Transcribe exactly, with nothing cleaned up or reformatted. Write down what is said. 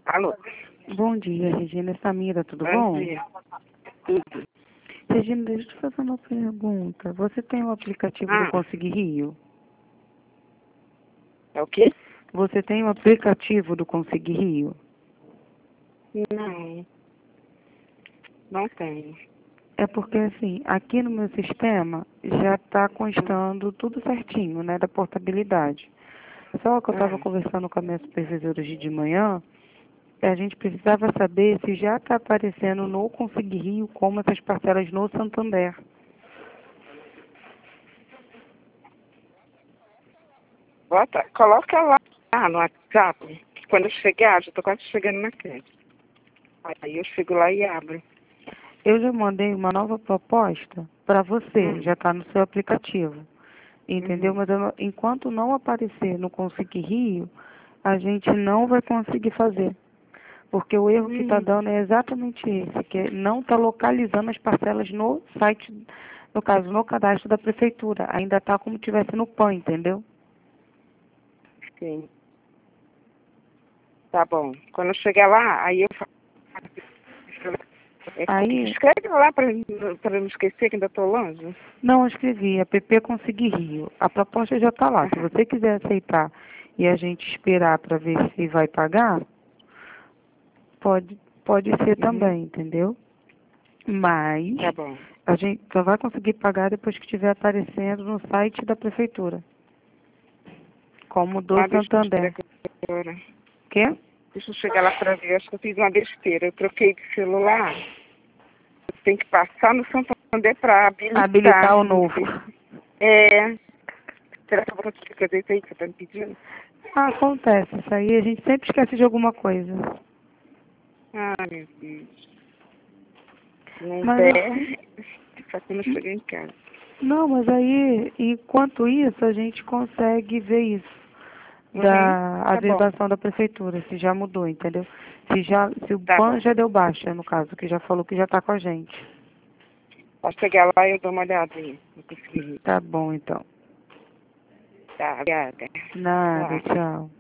Alô? Bom dia, Regina. Samira, tudo bom? Bom dia. Tudo. Regina, deixa eu te fazer uma pergunta. Você tem o aplicativo Ah. do Consegui Rio? É o quê? Você tem o aplicativo do Consegui Rio? Não. Não tenho. É porque, assim, aqui no meu sistema já está constando tudo certinho, né, da portabilidade. Só que eu estava Ah. conversando com a minha supervisora hoje de manhã, e a gente precisava saber se já está aparecendo no Consegui Rio como essas parcelas no Santander. Bota, coloca lá ah, no WhatsApp. Que quando eu chegar, já estou quase chegando na casa. Aí eu chego lá e abro. Eu já mandei uma nova proposta para você, Hum. já está no seu aplicativo, entendeu? Uhum. Mas eu não- enquanto não aparecer no Consegui Rio, a gente não vai conseguir fazer. Porque o erro que está Hum. dando é exatamente esse, que não está localizando as parcelas no site, no caso, no cadastro da prefeitura. Ainda está como se estivesse no P A N, entendeu? Sim. Tá bom. Quando eu chegar lá, aí eu faço. É, Aí, escreve lá para não esquecer que ainda estou longe. não, eu escrevi, app Consegui Rio. A proposta já está lá. Se você quiser aceitar e a gente esperar para ver se vai pagar, pode, pode ser Uhum. também, entendeu? Mas Tá bom. a gente só vai conseguir pagar depois que estiver aparecendo no site da prefeitura, como do Uma besteira Santander. que eu agora. Quê? Deixa eu chegar lá para ver. Acho que eu fiz uma besteira. Eu troquei de celular. Tem que passar no Santander para habilitar. Habilitar o Não novo. sei. É. Será que eu vou conseguir fazer isso aí que você está me pedindo? Ah, acontece. Isso aí a gente sempre esquece de alguma coisa. Ah, meu Deus. Não Mas der, só quando eu chegar em casa. não, mas aí, enquanto isso, a gente consegue ver isso. Uhum. Da Tá bom. averbação da prefeitura, se já mudou, entendeu? Se, já, se o Tá P A N bom. já deu baixa, no caso, que já falou que já está com a gente. Pode chegar lá e eu dou uma olhada aí. Não consegui. Tá bom, então. Tá, obrigada. Nada, Tchau. tchau.